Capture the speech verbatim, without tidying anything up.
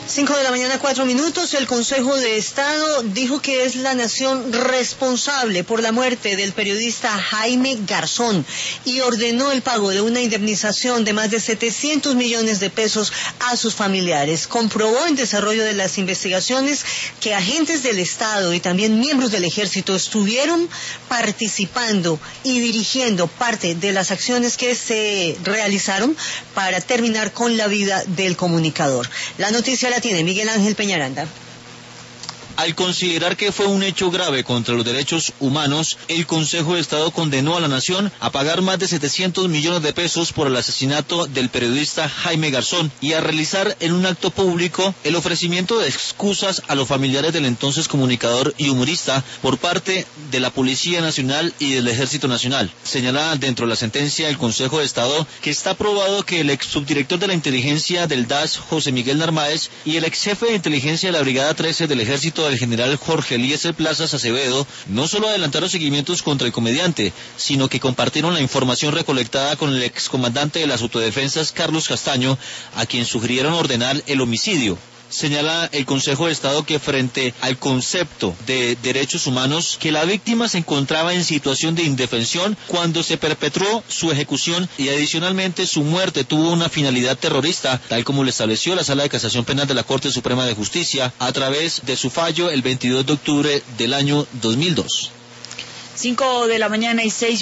Cinco de la mañana, cuatro minutos. El Consejo de Estado dijo que es la nación responsable por la muerte del periodista Jaime Garzón y ordenó el pago de una indemnización de más de setecientos millones de pesos a sus familiares. Comprobó en desarrollo de las investigaciones que agentes del Estado y también miembros del Ejército estuvieron participando y dirigiendo parte de las acciones que se realizaron para terminar con la vida del comunicador. La noticia la tiene Miguel Ángel Peñaranda. Al considerar que fue un hecho grave contra los derechos humanos, el Consejo de Estado condenó a la nación a pagar más de setecientos millones de pesos por el asesinato del periodista Jaime Garzón y a realizar en un acto público el ofrecimiento de excusas a los familiares del entonces comunicador y humorista por parte de la Policía Nacional y del Ejército Nacional. Señala dentro de la sentencia del Consejo de Estado que está probado que el ex subdirector de la inteligencia del D A S, José Miguel Narváez, y el ex jefe de inteligencia de la Brigada trece del Ejército del general Jorge Eliezer Plazas Acevedo no solo adelantaron seguimientos contra el comediante, sino que compartieron la información recolectada con el excomandante de las autodefensas Carlos Castaño, a quien sugirieron ordenar el homicidio. Señala el Consejo de Estado que frente al concepto de derechos humanos, que la víctima se encontraba en situación de indefensión cuando se perpetró su ejecución y adicionalmente su muerte tuvo una finalidad terrorista, tal como lo estableció la Sala de Casación Penal de la Corte Suprema de Justicia a través de su fallo el veintidós de octubre del año dos mil dos. Cinco de la mañana y seis